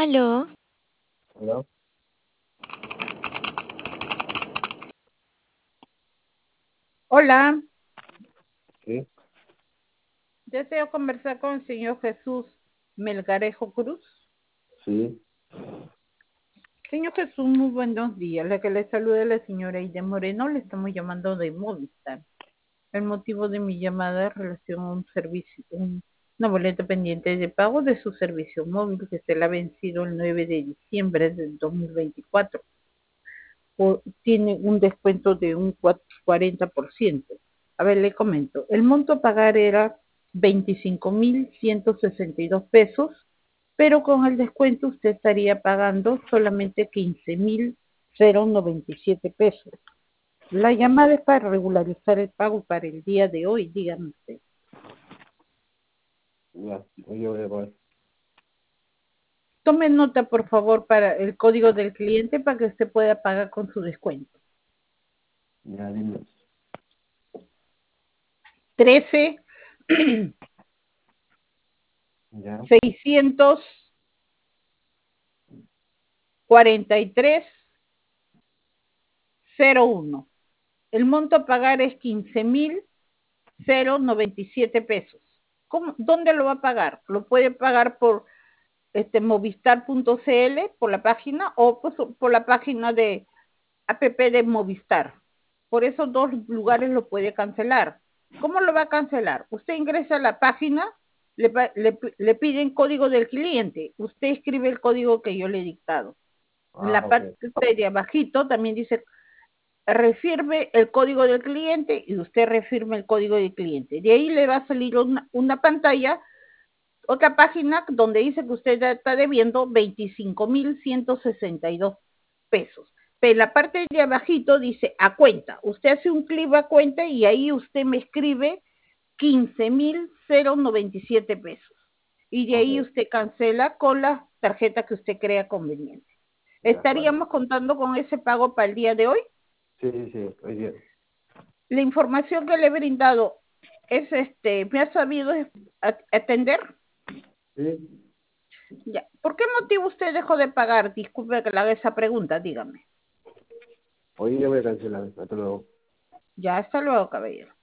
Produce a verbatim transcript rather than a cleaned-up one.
Aló, ¿Hola? Hola, Sí, deseo conversar con el señor Jesús Melgarejo Cruz. sí, Señor Jesús, muy buenos días. La que le saluda es la señora Ida Moreno. Le estamos llamando de Movistar. El motivo de mi llamada es relación a un servicio, un- una boleta pendiente de pago de su servicio móvil que se le ha vencido el nueve de diciembre del dos mil veinticuatro. O- tiene un descuento de un cuarenta por ciento. A ver, le comento. El monto a pagar era veinticinco mil ciento sesenta y dos pesos, pero con el descuento usted estaría pagando solamente quince mil noventa y siete pesos. La llamada es para regularizar el pago para el día de hoy, dígame usted. ya, hoy yo voy a pagar. Tome nota, por favor, para el código del cliente para que usted pueda pagar con su descuento. Ya, dime. Trece Ya, seiscientos cuarenta y tres cero uno. El monto a pagar es quince mil noventa y siete pesos. ¿Cómo, ¿Dónde lo va a pagar? Lo puede pagar por este movistar punto cl, por la página, o pues, por la página de app de Movistar. Por esos dos lugares lo puede cancelar. ¿Cómo lo va a cancelar? Usted ingresa a la página, le, le, le piden código del cliente. Usted escribe el código que yo le he dictado. En ah, la ok. parte de abajito también dice refirme el código del cliente y usted refirme el código del cliente. De ahí le va a salir una, una pantalla, otra página donde dice que usted está debiendo veinticinco mil ciento sesenta y dos pesos. Pero en la parte de abajito dice a cuenta. Usted hace un clic a cuenta y ahí usted me escribe quince mil noventa y siete pesos. Y de Ok, ahí usted cancela con la tarjeta que usted crea conveniente. de acuerdo. ¿Estaríamos contando con ese pago para el día de hoy? Sí, sí, sí, hoy día. La información que le he brindado es este, ¿me ha sabido atender? Sí, Ya. ¿Por qué motivo usted dejó de pagar? Disculpe que le haga esa pregunta, dígame. hoy día voy a cancelar. Hasta luego. Ya, hasta luego, caballero.